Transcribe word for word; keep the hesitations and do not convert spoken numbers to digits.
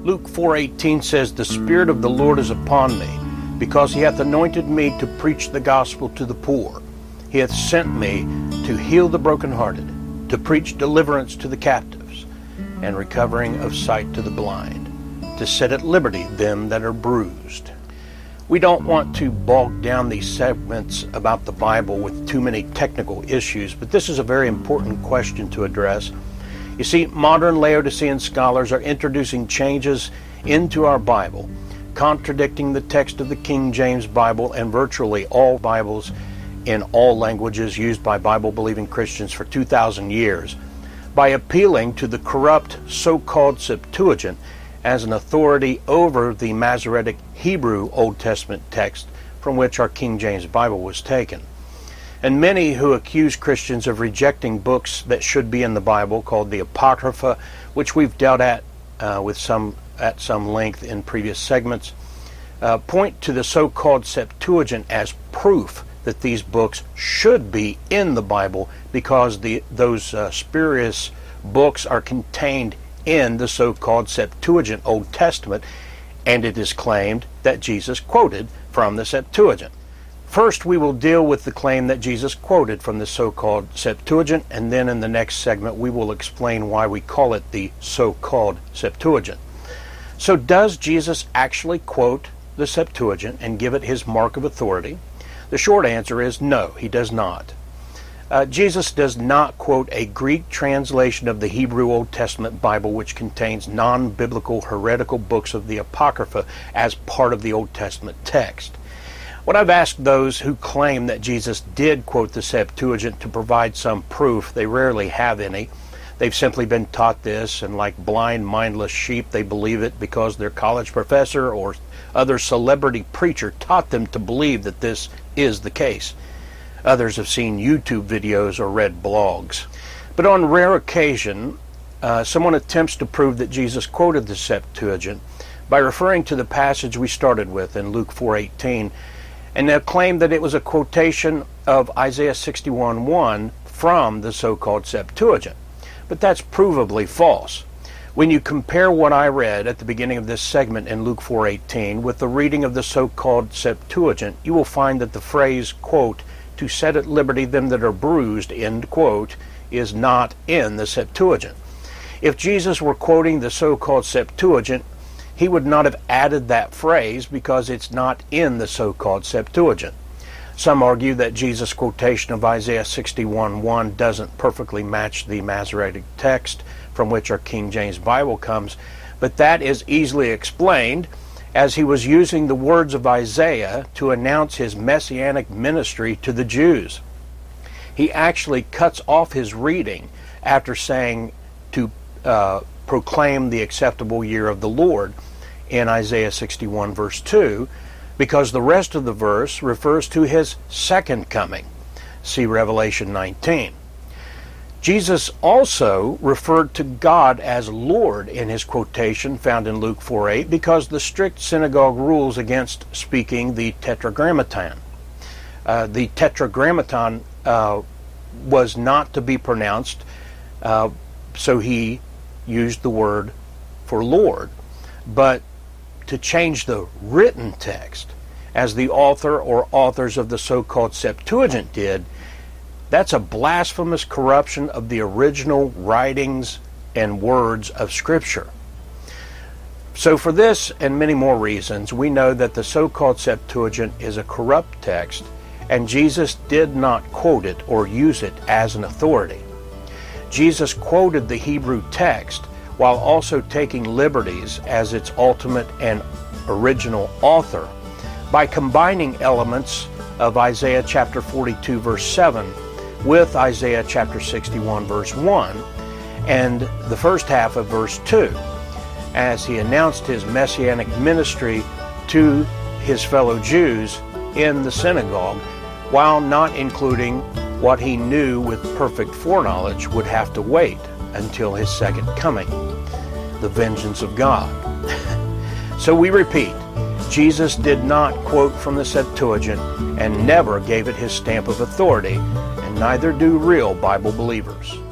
Luke four eighteen says, "The Spirit of the Lord is upon me, because he hath anointed me to preach the gospel to the poor. He hath sent me to heal the brokenhearted, to preach deliverance to the captives, and recovering of sight to the blind, to set at liberty them that are bruised." We don't want to bog down these segments about the Bible with too many technical issues, but this is a very important question to address. You see, modern Laodicean scholars are introducing changes into our Bible, contradicting the text of the King James Bible and virtually all Bibles in all languages used by Bible-believing Christians for two thousand years, by appealing to the corrupt so-called Septuagint as an authority over the Masoretic Hebrew Old Testament text from which our King James Bible was taken. And many who accuse Christians of rejecting books that should be in the Bible, called the Apocrypha, which we've dealt at uh, with some at some length in previous segments, uh, point to the so-called Septuagint as proof that these books should be in the Bible because the those uh, spurious books are contained in the so-called Septuagint Old Testament, and it is claimed that Jesus quoted from the Septuagint. First, we will deal with the claim that Jesus quoted from the so-called Septuagint, and then in the next segment we will explain why we call it the so-called Septuagint. So does Jesus actually quote the Septuagint and give it his mark of authority? The short answer is no, he does not. Uh, Jesus does not quote a Greek translation of the Hebrew Old Testament Bible, which contains non-biblical heretical books of the Apocrypha, as part of the Old Testament text. When I've asked those who claim that Jesus did quote the Septuagint to provide some proof, they rarely have any. They've simply been taught this, and like blind, mindless sheep, they believe it because their college professor or other celebrity preacher taught them to believe that this is the case. Others have seen YouTube videos or read blogs. But on rare occasion, uh, someone attempts to prove that Jesus quoted the Septuagint by referring to the passage we started with in Luke four eighteen, and they'll claim that it was a quotation of Isaiah sixty-one one from the so-called Septuagint. But that's provably false. When you compare what I read at the beginning of this segment in Luke four eighteen with the reading of the so-called Septuagint, you will find that the phrase, quote, "to set at liberty them that are bruised," end quote, is not in the Septuagint. If Jesus were quoting the so-called Septuagint, he would not have added that phrase because it's not in the so-called Septuagint. Some argue that Jesus' quotation of Isaiah sixty-one one doesn't perfectly match the Masoretic text from which our King James Bible comes, but that is easily explained, as he was using the words of Isaiah to announce his messianic ministry to the Jews. He actually cuts off his reading after saying to uh, proclaim the acceptable year of the Lord in Isaiah sixty-one verse two, because the rest of the verse refers to his second coming. See Revelation nineteen. Jesus also referred to God as Lord in his quotation found in Luke four eight because the strict synagogue rules against speaking the Tetragrammaton. Uh, the Tetragrammaton uh, was not to be pronounced, uh, so he used the word for Lord. But to change the written text, as the author or authors of the so-called Septuagint did, that's a blasphemous corruption of the original writings and words of Scripture. So for this and many more reasons, we know that the so-called Septuagint is a corrupt text, and Jesus did not quote it or use it as an authority. Jesus quoted the Hebrew text while also taking liberties as its ultimate and original author by combining elements of Isaiah chapter forty-two verse seven with Isaiah chapter sixty-one verse one and the first half of verse two, as he announced his messianic ministry to his fellow Jews in the synagogue, while not including what he knew with perfect foreknowledge would have to wait until his second coming, the vengeance of God. So we repeat, Jesus did not quote from the Septuagint and never gave it his stamp of authority, and neither do real Bible believers.